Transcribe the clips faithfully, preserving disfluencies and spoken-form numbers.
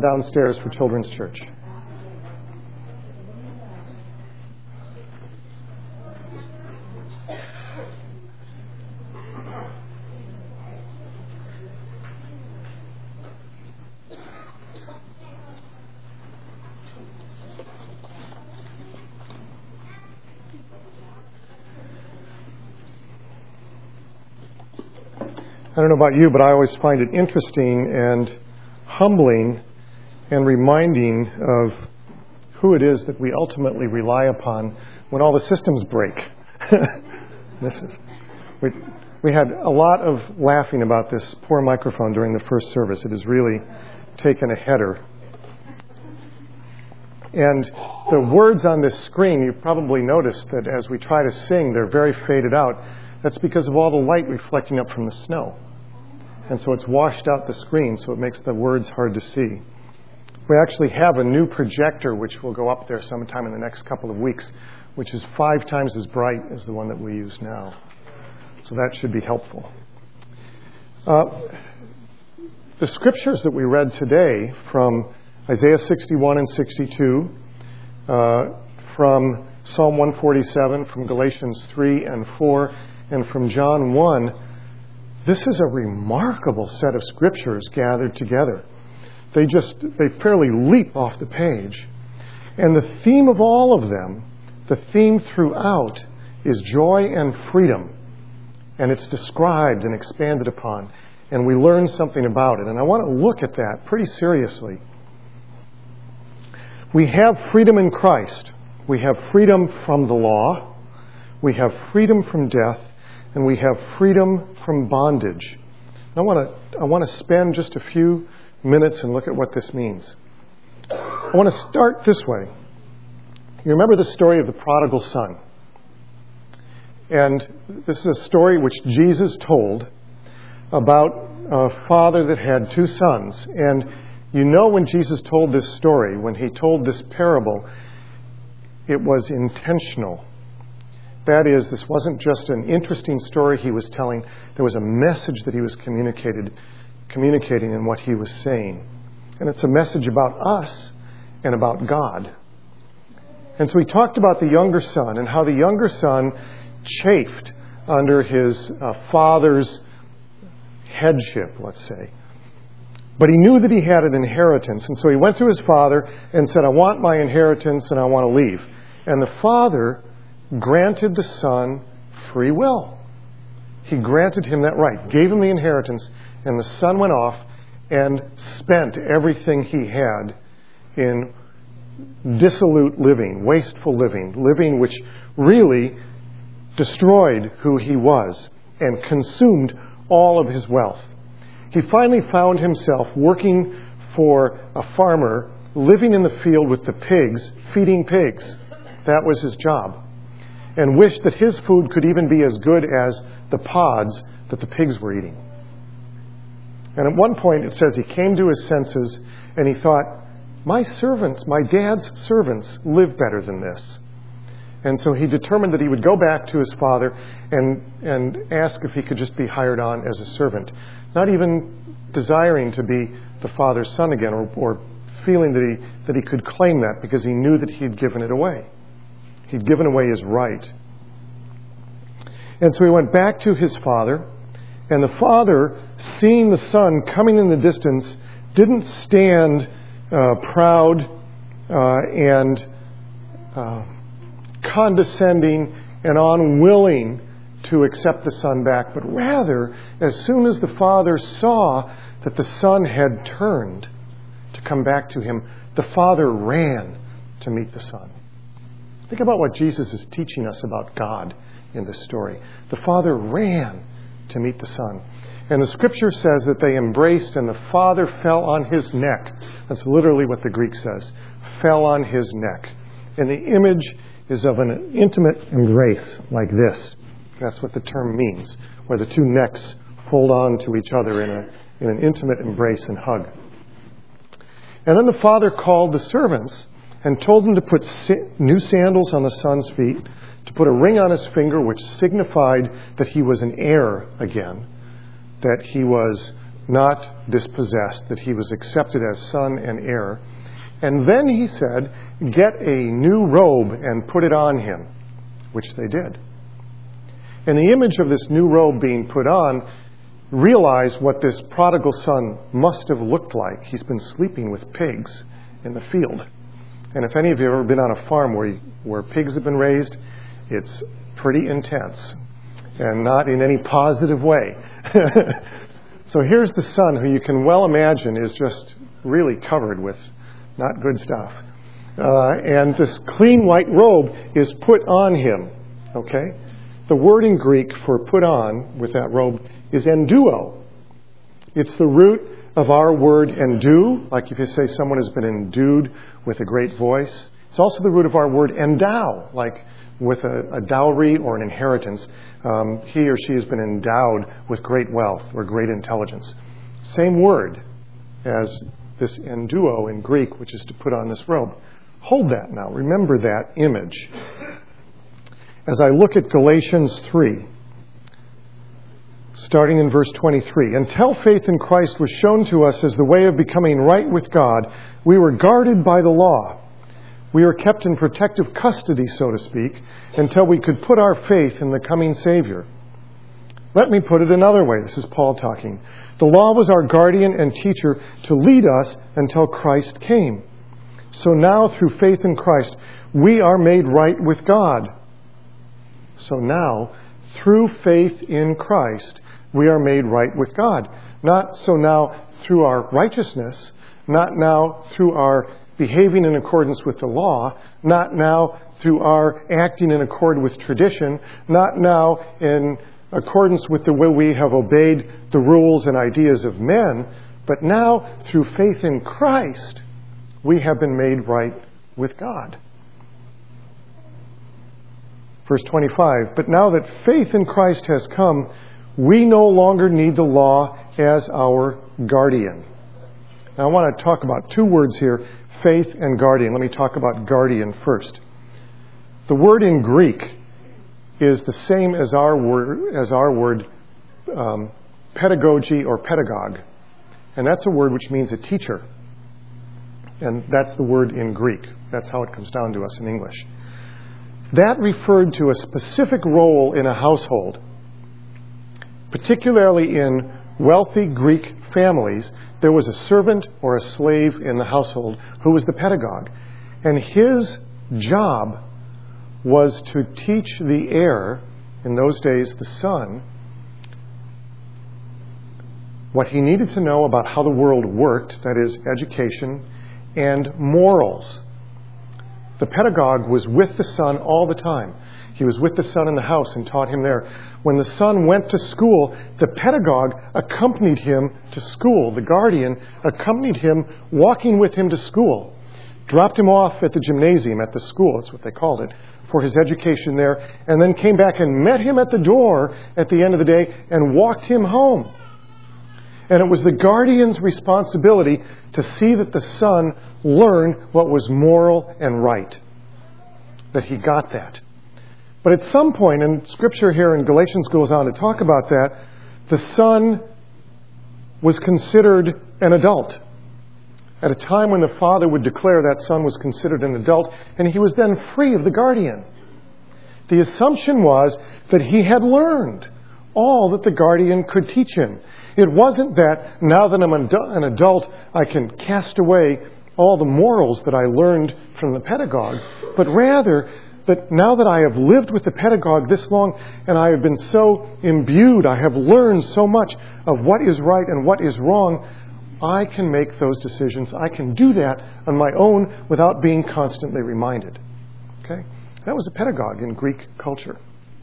downstairs for Children's Church. I don't know about you, but I always find it interesting and humbling and reminding of who it is that we ultimately rely upon when all the systems break. this is, we, we had a lot of laughing about this poor microphone during the first service. It has really taken a header. And the words on this screen, you've probably noticed that as we try to sing, they're very faded out. That's because of all the light reflecting up from the snow. And so it's washed out the screen, so it makes the words hard to see. We actually have a new projector which will go up there sometime in the next couple of weeks, which is five times as bright as the one that we use now. So that should be helpful. Uh, the scriptures that we read today from Isaiah sixty-one and sixty-two, uh, from Psalm one forty-seven, from Galatians three and four, and from John one, this is a remarkable set of scriptures gathered together. They just, they fairly leap off the page. And the theme of all of them, the theme throughout, is joy and freedom. And it's described and expanded upon. And we learn something about it. And I want to look at that pretty seriously. We have freedom in Christ. We have freedom from the law. We have freedom from death. And we have freedom from bondage. I want to I want to spend just a few minutes and look at what this means. I want to start this way. You remember the story of the prodigal son. And this is a story which Jesus told about a father that had two sons. And you know when Jesus told this story, when he told this parable, it was intentional. That is, this wasn't just an interesting story he was telling. There was a message that he was communicated, communicating in what he was saying. And it's a message about us and about God. And so he talked about the younger son and how the younger son chafed under his uh, father's headship, let's say. But he knew that he had an inheritance. And so he went to his father and said, I want my inheritance and I want to leave. And the father granted the son free will. He granted him that right, gave him the inheritance, and the son went off and spent everything he had in dissolute living, wasteful living, living which really destroyed who he was and consumed all of his wealth. He finally found himself working for a farmer, living in the field with the pigs, feeding pigs. That was his job. And wished that his food could even be as good as the pods that the pigs were eating. And at one point it says he came to his senses and he thought, my servants, my dad's servants live better than this. And so he determined that he would go back to his father and, and ask if he could just be hired on as a servant. Not even desiring to be the father's son again or, or feeling that he, that he could claim that because he knew that he had given it away. He'd given away his right. And so he went back to his father, and the father, seeing the son coming in the distance, didn't stand uh, proud uh, and uh, condescending and unwilling to accept the son back, but rather, as soon as the father saw that the son had turned to come back to him, the father ran to meet the son. Think about what Jesus is teaching us about God in this story. The father ran to meet the son. And the scripture says that they embraced and the father fell on his neck. That's literally what the Greek says. Fell on his neck. And the image is of an intimate embrace like this. That's what the term means, where the two necks fold on to each other in, a, in an intimate embrace and hug. And then the father called the servants and told them to put new sandals on the son's feet, to put a ring on his finger, which signified that he was an heir again, that he was not dispossessed, that he was accepted as son and heir. And then he said, get a new robe and put it on him, which they did. And the image of this new robe being put on, realize what this prodigal son must have looked like. He's been sleeping with pigs in the field. And if any of you have ever been on a farm where, where pigs have been raised, it's pretty intense and not in any positive way. So here's the son who you can well imagine is just really covered with not good stuff. Uh, and this clean white robe is put on him. Okay? The word in Greek for put on with that robe is enduo. It's the root of our word endue, like if you say someone has been endued with a great voice. It's also the root of our word endow, like with a, a dowry or an inheritance. Um, he or she has been endowed with great wealth or great intelligence. Same word as this enduo in Greek, which is to put on this robe. Hold that now. Remember that image. As I look at Galatians three, starting in verse twenty-three, until faith in Christ was shown to us as the way of becoming right with God, we were guarded by the law. We were kept in protective custody, so to speak, until we could put our faith in the coming Savior. Let me put it another way. This is Paul talking. The law was our guardian and teacher to lead us until Christ came. So now, through faith in Christ, we are made right with God. So now, through faith in Christ, we are made right with God. Not so now through our righteousness, not now through our behaving in accordance with the law, not now through our acting in accord with tradition, not now in accordance with the way we have obeyed the rules and ideas of men, but now through faith in Christ, we have been made right with God. Verse twenty-five, but now that faith in Christ has come, we no longer need the law as our guardian. Now I want to talk about two words here, faith and guardian. Let me talk about guardian first. The word in Greek is the same as our word, as our word um, pedagogy or pedagogue. And that's a word which means a teacher. And that's the word in Greek. That's how it comes down to us in English. That referred to a specific role in a household. Particularly in wealthy Greek families, there was a servant or a slave in the household who was the pedagogue. And his job was to teach the heir, in those days the son, what he needed to know about how the world worked, that is, education and morals. The pedagogue was with the son all the time. He was with the son in the house and taught him there. When the son went to school, the pedagogue accompanied him to school. The guardian accompanied him, walking with him to school. Dropped him off at the gymnasium, at the school, that's what they called it, for his education there, and then came back and met him at the door at the end of the day and walked him home. And it was the guardian's responsibility to see that the son learned what was moral and right. That he got that. But at some point, and Scripture here in Galatians goes on to talk about that, the son was considered an adult. At a time when the father would declare that son was considered an adult, and he was then free of the guardian. The assumption was that he had learned all that the guardian could teach him. It wasn't that now that I'm an adult, I can cast away all the morals that I learned from the pedagogue, but rather that now that I have lived with the pedagogue this long and I have been so imbued, I have learned so much of what is right and what is wrong, I can make those decisions. I can do that on my own without being constantly reminded. Okay? That was a pedagogue in Greek culture.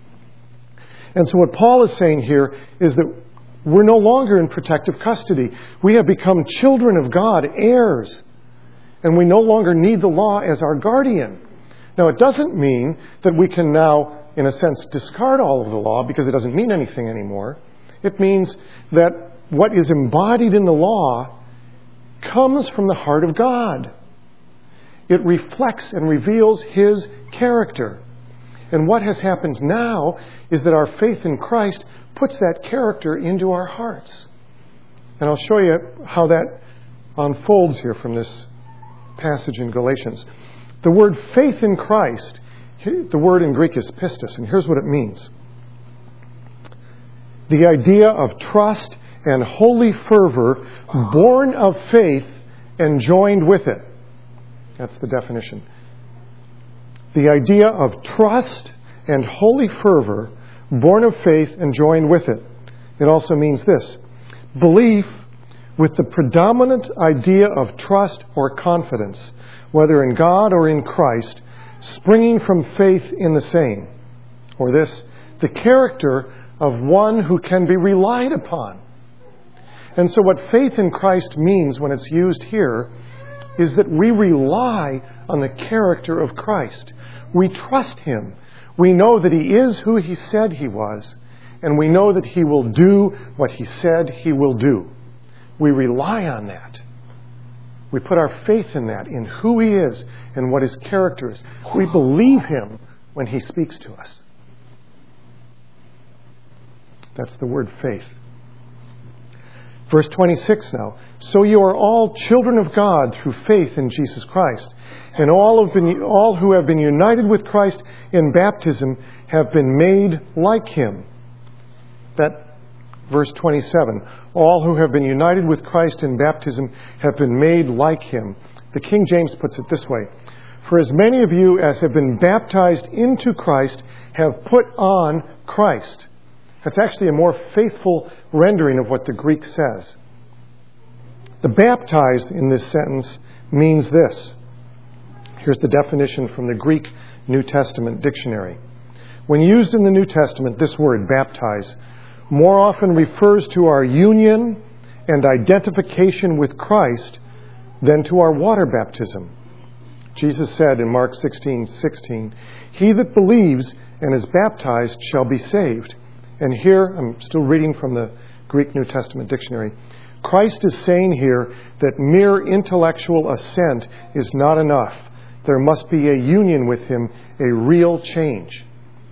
And so what Paul is saying here is that we're no longer in protective custody. We have become children of God, heirs. And we no longer need the law as our guardian. Now, it doesn't mean that we can now, in a sense, discard all of the law because it doesn't mean anything anymore. It means that what is embodied in the law comes from the heart of God. It reflects and reveals His character. And what has happened now is that our faith in Christ puts that character into our hearts. And I'll show you how that unfolds here from this passage in Galatians. The word faith in Christ, the word in Greek is pistis, and here's what it means. The idea of trust and holy fervor born of faith and joined with it. That's the definition. The idea of trust and holy fervor born of faith and joined with it. It also means this: belief with the predominant idea of trust or confidence, whether in God or in Christ, springing from faith in the same. Or this, the character of one who can be relied upon. And so what faith in Christ means when it's used here is that we rely on the character of Christ. We trust Him. We know that He is who He said He was, and we know that He will do what He said He will do. We rely on that. We put our faith in that, in who He is and what His character is. We believe Him when He speaks to us. That's the word faith. Verse twenty-six now. So you are all children of God through faith in Jesus Christ. And all, have been, all who have been united with Christ in baptism have been made like Him. That verse twenty-seven. All who have been united with Christ in baptism have been made like Him. The King James puts it this way: for as many of you as have been baptized into Christ have put on Christ. That's actually a more faithful rendering of what the Greek says. The baptized in this sentence means this. Here's the definition from the Greek New Testament dictionary. When used in the New Testament, this word, baptize, more often refers to our union and identification with Christ than to our water baptism. Jesus said in Mark sixteen sixteen, "He that believes and is baptized shall be saved." And here, I'm still reading from the Greek New Testament dictionary, Christ is saying here that mere intellectual assent is not enough. There must be a union with Him, a real change.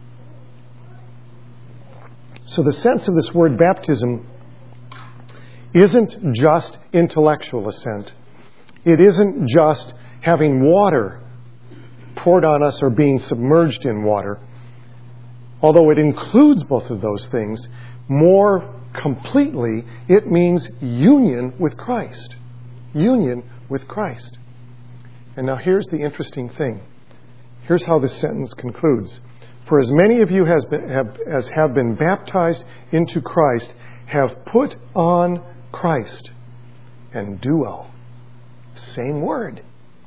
So the sense of this word baptism isn't just intellectual assent. It isn't just having water poured on us or being submerged in water. Although it includes both of those things, more completely, it means union with Christ. Union with Christ. And now here's the interesting thing. Here's how this sentence concludes. For as many of you has been, have, as have been baptized into Christ have put on Christ. And duo. Same word.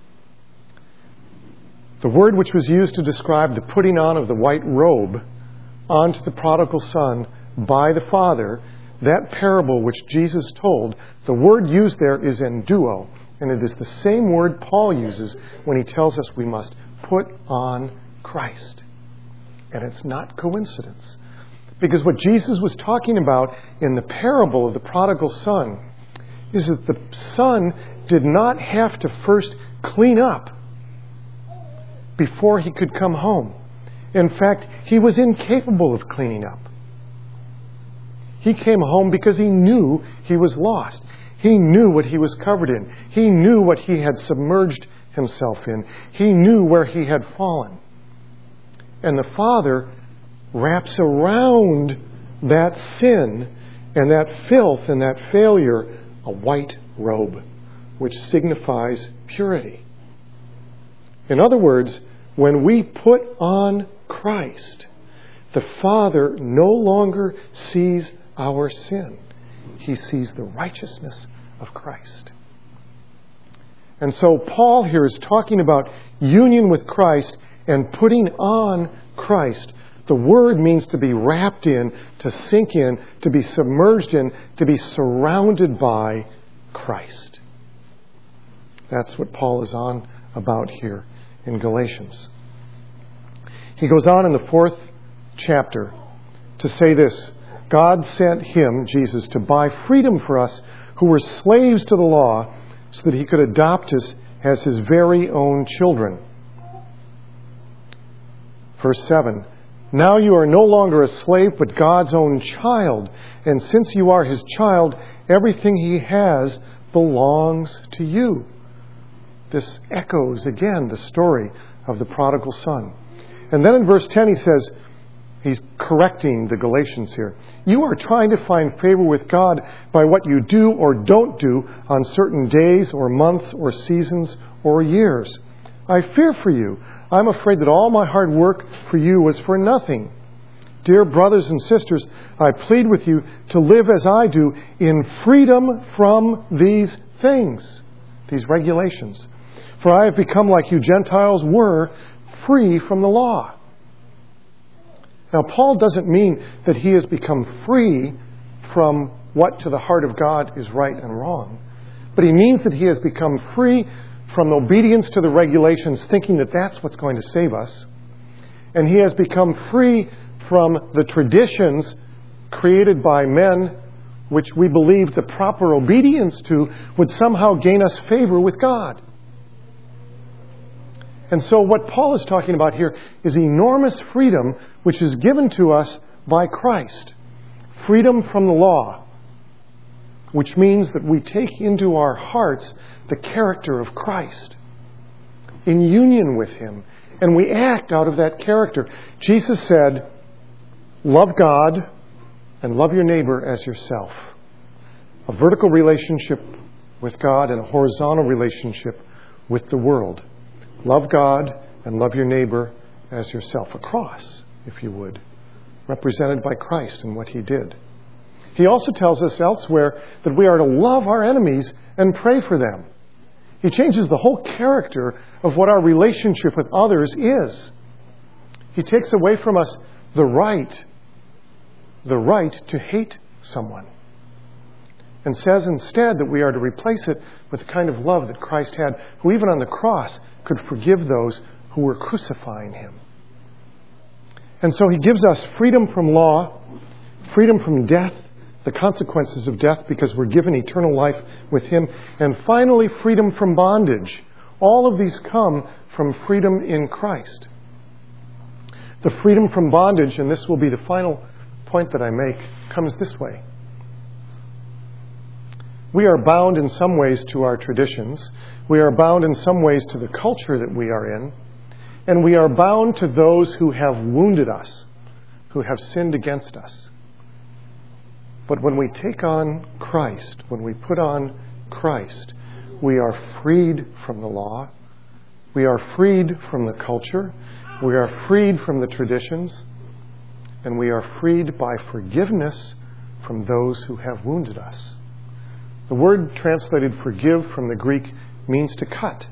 The word which was used to describe the putting on of the white robe onto the prodigal son by the Father, that parable which Jesus told, the word used there is enduo, and it is the same word Paul uses when he tells us we must put on Christ. And it's not coincidence. Because what Jesus was talking about in the parable of the prodigal son is that the son did not have to first clean up before he could come home. In fact, he was incapable of cleaning up. He came home because he knew he was lost. He knew what he was covered in. He knew what he had submerged himself in. He knew where he had fallen. And the Father wraps around that sin and that filth and that failure a white robe, which signifies purity. In other words, when we put on Christ, the Father no longer sees our sin. He sees the righteousness of Christ. And so Paul here is talking about union with Christ and putting on Christ. The word means to be wrapped in, to sink in, to be submerged in, to be surrounded by Christ. That's what Paul is on about here in Galatians. He goes on in the fourth chapter to say this: God sent Him, Jesus, to buy freedom for us who were slaves to the law, so that He could adopt us as His very own children. Verse seven, Now you are no longer a slave, but God's own child. And since you are His child, everything He has belongs to you. This echoes again the story of the prodigal son. And then in verse ten he says, he's correcting the Galatians here. You are trying to find favor with God by what you do or don't do on certain days or months or seasons or years. I fear for you. I'm afraid that all my hard work for you was for nothing. Dear brothers and sisters, I plead with you to live as I do in freedom from these things, these regulations. For I have become like you Gentiles were, free from the law. Now, Paul doesn't mean that he has become free from what to the heart of God is right and wrong. But he means that he has become free from obedience to the regulations, thinking that that's what's going to save us. And he has become free from the traditions created by men, which we believe the proper obedience to would somehow gain us favor with God. And so what Paul is talking about here is enormous freedom which is given to us by Christ. Freedom from the law, which means that we take into our hearts the character of Christ in union with Him, and we act out of that character. Jesus said, love God and love your neighbor as yourself. A vertical relationship with God and a horizontal relationship with the world. Love God and love your neighbor as yourself. A cross, if you would, represented by Christ and what He did. He also tells us elsewhere that we are to love our enemies and pray for them. He changes the whole character of what our relationship with others is. He takes away from us the right, the right to hate someone, and says instead that we are to replace it with the kind of love that Christ had, who even on the cross could forgive those who were crucifying Him. And so He gives us freedom from law, freedom from death, the consequences of death because we're given eternal life with Him, and finally freedom from bondage. All of these come from freedom in Christ. The freedom from bondage, and this will be the final point that I make, comes this way. We are bound in some ways to our traditions. We are bound in some ways to the culture that we are in. And we are bound to those who have wounded us, who have sinned against us. But when we take on Christ, when we put on Christ, we are freed from the law. We are freed from the culture. We are freed from the traditions. And we are freed by forgiveness from those who have wounded us. The word translated forgive from the Greek means to cut,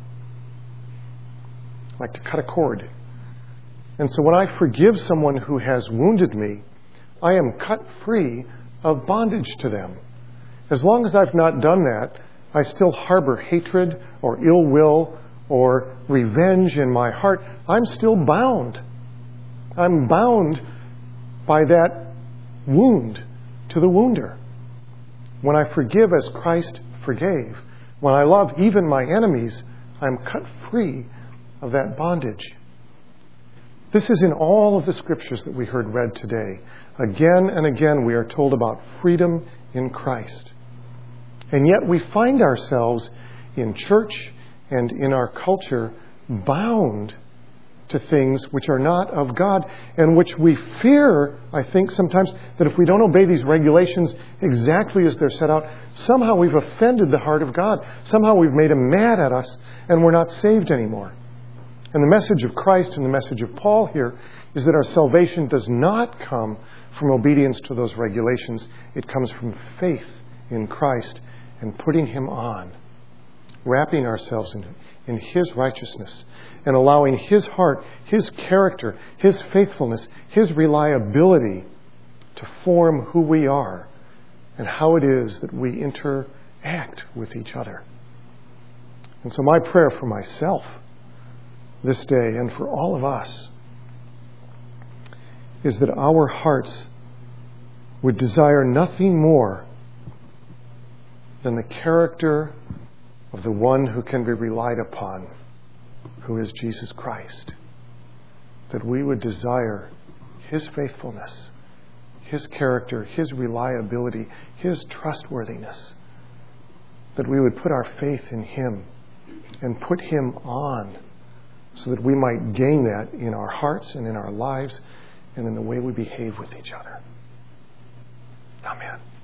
like to cut a cord. And so when I forgive someone who has wounded me, I am cut free of bondage to them. As long as I've not done that, I still harbor hatred or ill will or revenge in my heart. I'm still bound. I'm bound by that wound to the wounder. When I forgive as Christ forgave, when I love even my enemies, I'm cut free of that bondage. This is in all of the scriptures that we heard read today. Again and again we are told about freedom in Christ. And yet we find ourselves in church and in our culture bound to things which are not of God, and which we fear, I think, sometimes that if we don't obey these regulations exactly as they're set out, somehow we've offended the heart of God. Somehow we've made Him mad at us and we're not saved anymore. And the message of Christ and the message of Paul here is that our salvation does not come from obedience to those regulations. It comes from faith in Christ and putting Him on, wrapping ourselves in, in His righteousness and allowing His heart, His character, His faithfulness, His reliability to form who we are and how it is that we interact with each other. And so my prayer for myself this day and for all of us is that our hearts would desire nothing more than the character of the one who can be relied upon, who is Jesus Christ. That we would desire His faithfulness, His character, His reliability, His trustworthiness. That we would put our faith in Him and put Him on so that we might gain that in our hearts and in our lives and in the way we behave with each other. Amen.